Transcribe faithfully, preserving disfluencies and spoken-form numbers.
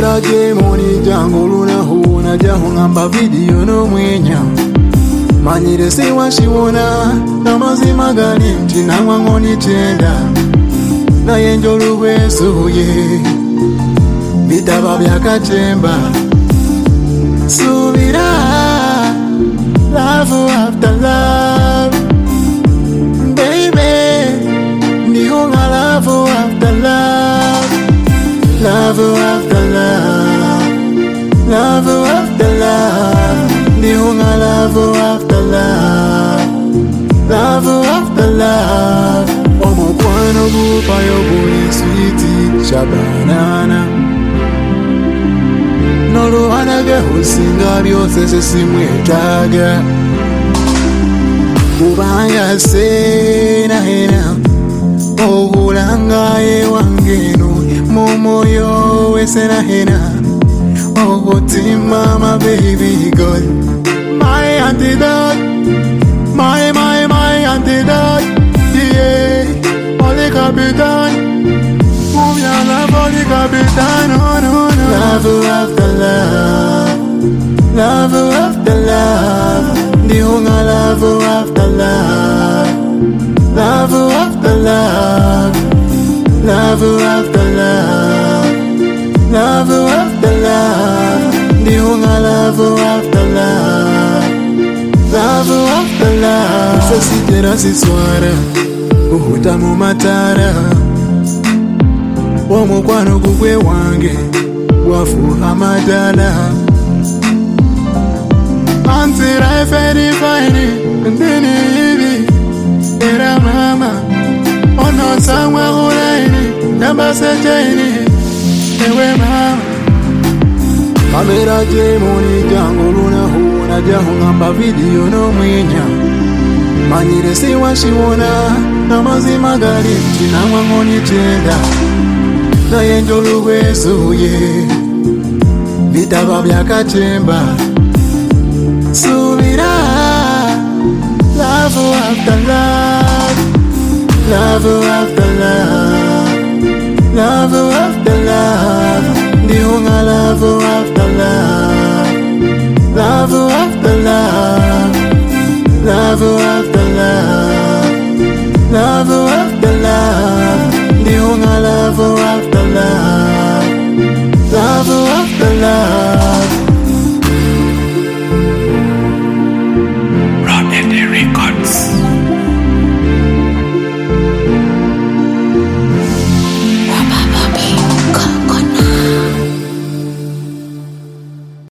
Mamera jemoni jango luna huona jahungamba video no mwenya Manyire siwa shiwona na mazima gani mtina mwangoni tenda Na yenjolu wesuye Bitaba byakachemba Subira Love after love Baby Nihunga love after love Love after love Love after love Nihunga love after love Love after love Omokwano gupa yobuli sweetie Shabanana Noluhana ge husinga byose sesimwetaga Kubanga sena hena Ohulanga ewangenu Momoyo wesena hena Oh Tima my baby girl My antidote My my my antidote Yeah Oli Capitan Move your love Oli Capitan Oh no no Love after love Love after love Nihunga love after love Love after love Love after love Love after love Nihunga love after love Love after love Sasitera siswara Uhutamu matara Womukwano gugwe wange Wafuha madala Until I verify it Ndini hivi Era mama Ono sangwa hulaini Namba sejaini Ewe mama Mamera jemoni jango luna huona jahungamba video no mwenya Manyire siwa shiwona na mazima gari mtina mwangoni tenda Na yenjolu wesuye Bitaba byakachemba Subira Love after love Love after love Love after love Nihunga love after love